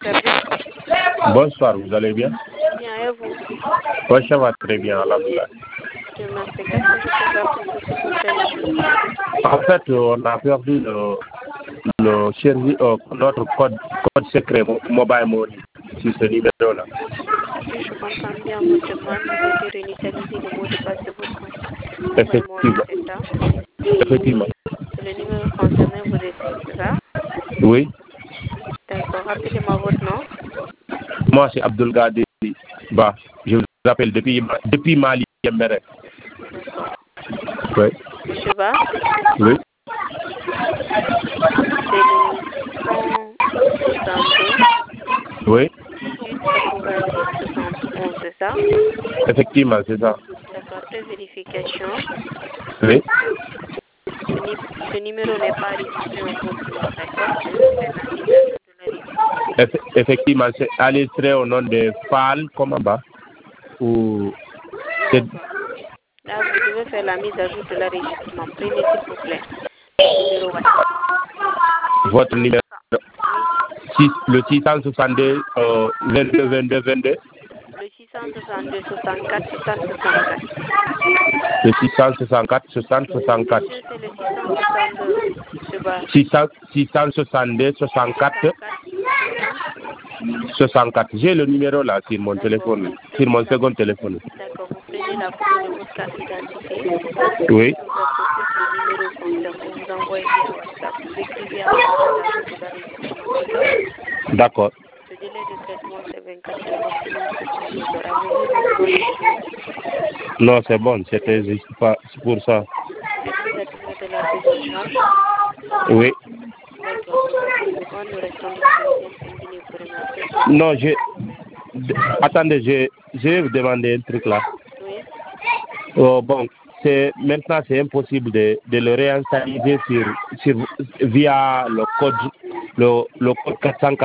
Très bien. Bonsoir, vous allez bien? Bien, et vous? Oui, ça va très bien, alhamdoulilah. Dieu merci. Qu'est-ce que je peux faire pour vous, s'il vous plaît, monsieur? En fait, on a perdu notre code secret mobile money sur ce numéro-là. Si je comprends bien votre demande, vous désirez initialiser le mot de passe de votre compte. Effectivement. C'est ça? Effectivement. C'est le numéro concerné vous décide, c'est ça? Oui. D'accord. Rappelez-moi votre nom. Moi, c'est Abdul Gadi Ba. Je vous appelle depuis Mali, Mbere. D'accord. Oui. Monsieur Ba? Oui. C'est le 162 Oui. 18 90 71, c'est ça? Effectivement, c'est ça. D'accord. Après vérification, Oui. ce numéro n'est pas enregistré en votre nom, d'accord? Je vais faire la mise à jour de la registre. Effectivement, c'est enregistré au nom de Fall Komamba. Ou... D'accord. Là, vous devez faire la mise à jour de l'enregistrement. Prenez, s'il vous plaît, le numéro WhatsApp. Votre numéro, le 662 22 22 22. Le 662 64 60 64. Le 664 60 64. Monsieur, c'est le 662, monsieur Ba. 662 64 64. J'ai le numéro là sur mon téléphone, sur mon second téléphone. D'accord, vous prenez la photo de votre carte d'identité. Oui. Sur votre plus le numéro concerné, vous envoyez via WhatsApp. Vous écrivez à la mise à jour de l'enregistrement, D'accord. Le délai de traitement, c'est 24 heures, maximum 72 heures. Avez-vous besoin d'autre chose? Non, c'est bon, c'était juste pas pour ça. Êtes-vous satisfait de la prise en charge? Oui. D'accord, c'est pas pour le moment, nous restons disponibles. Bienvenue pour remercier. Non, attendez, je vais vous demander un truc là. Oui. Oh, bon, maintenant c'est impossible de le réinstaliser via le code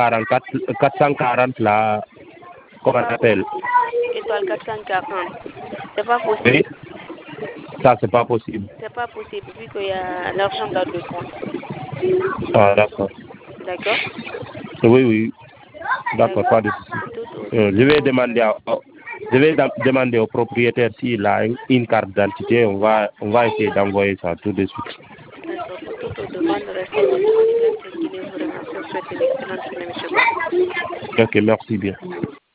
440 là, comment on appelle? Étoile 440. C'est pas possible. Oui, ça c'est pas possible. C'est pas possible vu qu'il y a l'argent dans le compte. Ah, d'accord. D'accord? Oui. D'accord, pas de souci. Je vais demander au propriétaire s'il a une carte d'identité. On va essayer d'envoyer ça tout de suite. D'accord. Pour toute autre demande, restons disponibles. Vous remercie. Souhaitez une excellente journée, monsieur. Ok, merci bien.